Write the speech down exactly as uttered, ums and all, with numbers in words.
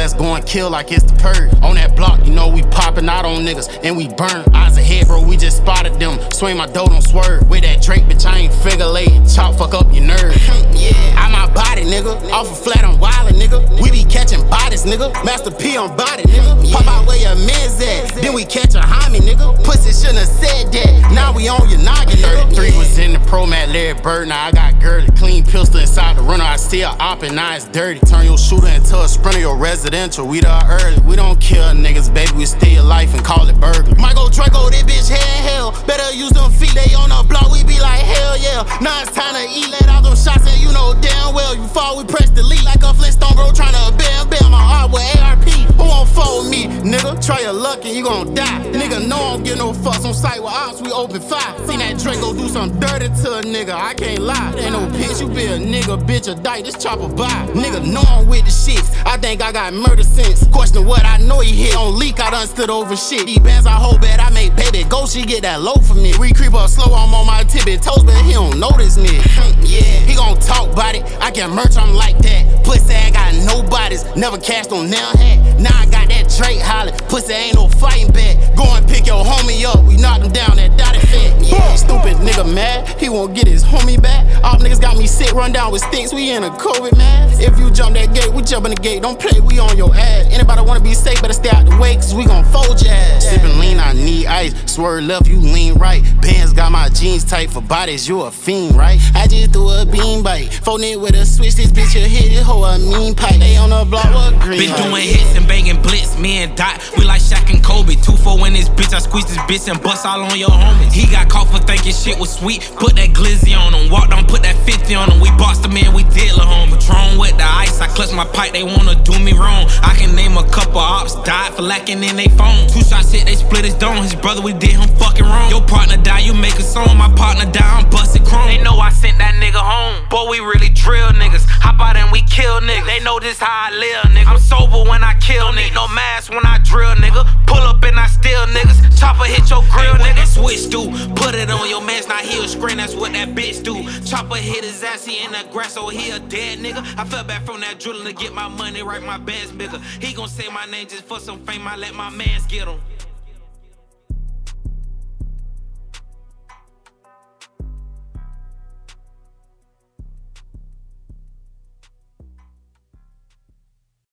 best go and kill like it's the purge. On that block, you know we popping out on niggas and we burn. Eyes ahead, bro, we just spotted them. Swing my dough, don't swerve. With that Drake, bitch, I ain't figure layin'. Chop, fuck up your nerve. Yeah, I'm my body, nigga. Off a flat, I'm wildin', nigga. We be catching bodies, nigga. Master P on body, nigga. Pop out where your man's at. Then we catch a homie, nigga. Pussy shouldn't have said that. Now we on your noggin, nigga. thirty-three was in the pro mat, Larry Bird. Now I got girly. Clean pistol inside the runner. I still oppin', now it's dirty. Turn your shooter into a sprinter, your residential. We there early. We don't kill niggas, baby. We steal life and call it burglary. Michael Draco, this bitch head hell. Better use them feet, they on the block. We be like hell yeah. Now it's time to eat. Let out them shots and you know damn well. You fall, we press delete like a Flintstone, bro. Tryna bam bam my heart with A R P. Who won't fall with me, nigga? Try your luck and you gon' die. Nigga, no, I don't get no fucks on sight with ops. We open fire. Seen that Draco do something dirty to a nigga. I can't lie. Ain't no bitch, you be a nigga, bitch, or die. This chopper by. Nigga, know I'm with the shits. I think I got murder sense. Question what I know he hit. On leak, I done stood over shit. These bands I hold bad, I make baby go. She get that low for me. We creep up slow, I'm on my tippy toes, but he don't notice me. Yeah, he gon' talk about it. I can merch, I'm like that. Pussy ain't got no bodies. Never cashed on nail hat. Now I got that Drake hollin'. Pussy ain't no fighting back. Go and pick your homie up. We knocked him down, that dotted fat. Yeah, stupid nigga mad. He won't get his homie back. All niggas got me sick, run down with sticks. We in a COVID mask. If you jump that gate, we jump in the gate. Don't play, we on your ass. Anybody wanna be safe, better stay out the way, cause we gon' fold your ass. Sippin' lean, I need ice. Swerve left, you lean right. Bands got my jeans tight for bodies, you a fiend, right? I just threw a bean bite. Phone it with a switch, this bitch a hit, this hoe a mean pipe. They on the block with green. Been doing hits and banging blitz, me and Dot, we like Shaq and Kobe. two four in this bitch, I squeeze this bitch and bust all on your homies. He got caught for thinking shit was sweet, put that glizzy on him. Walked on, put that fifty on him. We bossed him in, we did la home. Patron with the ice, I clutch my pipe, they wanna do me wrong. I can name a couple ops, died for lacking in they phone. Two shots hit, they split his dome. His brother, we did him fucking wrong. Your partner die, you make a song. My partner die, I'm busted chrome. They know I sent that nigga home. Boy, we really drill niggas. Hop out and we kill niggas. They know this how I live, nigga. I'm sober when I kill. Don't need no mask when I drill, nigga. Pull up and I steal niggas. Chopper hit your grill, hey, nigga. Switch do, put it on your man's not he'll scream. That's what that bitch do. Chopper hit his ass, he in the grass, so he a dead nigga. I fell back from that drilling to get my money right, my bands bigger. He gon' say my name just for some fame. I let my mans get him.